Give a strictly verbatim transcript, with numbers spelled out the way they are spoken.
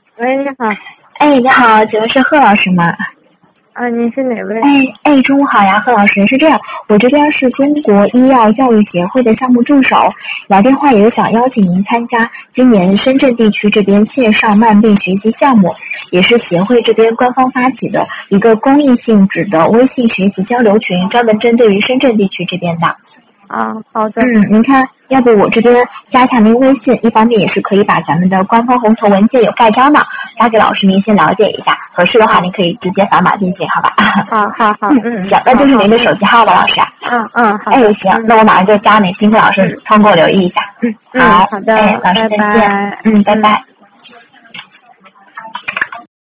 喂，你好。 哎，你好，请问是贺老师吗？ 啊，您是哪位？ 哎哎，中午好呀，贺老师。是这样，我这边是中国医药教育协会的项目助手，来电话也是想邀请您参加今年深圳地区这边线上慢病学习项目，也是协会这边官方发起的一个公益性质的微信学习交流群，专门针对于深圳地区这边的。 啊，好的。 嗯，您看，要不我这边加一下您微信，一方面也是可以把咱们的官方红头文件有盖章的发给老师您先了解一下，合适的话您可以直接扫码进行，好吧？ 好好好， 嗯嗯，行，那就是您的手机号了，老师。 嗯嗯，好。 哎，行，那我马上就加您，辛苦老师通过留意一下。 嗯， 好， 好的， 哎，老师再见。 拜拜。 嗯，拜拜。